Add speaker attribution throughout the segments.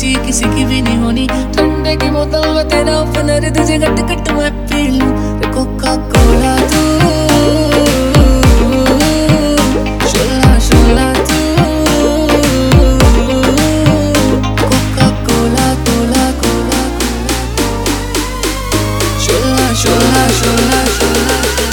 Speaker 1: खुशी किसी की भी नहीं होनी। ठंडे की बोतल में तेरा ओपनर तुझे गट गट मैं पी लूं। कोका कोला तू शोला शोला तू कोका कोला कोला कोला शोला शोला शोला शोला।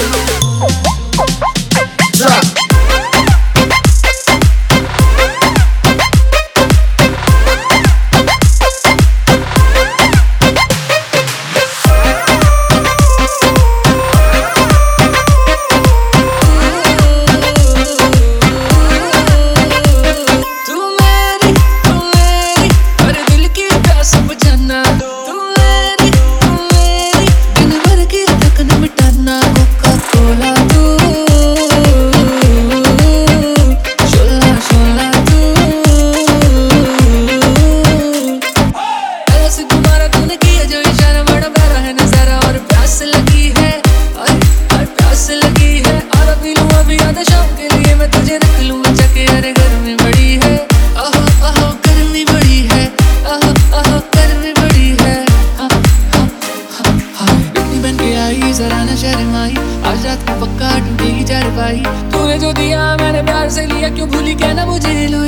Speaker 1: जरा न शर्माई, आज रात को पक्का टूटेगी चारपाई। तूने जो दिया मैंने प्यार से लिया, क्यों भूली कहना मुझे लो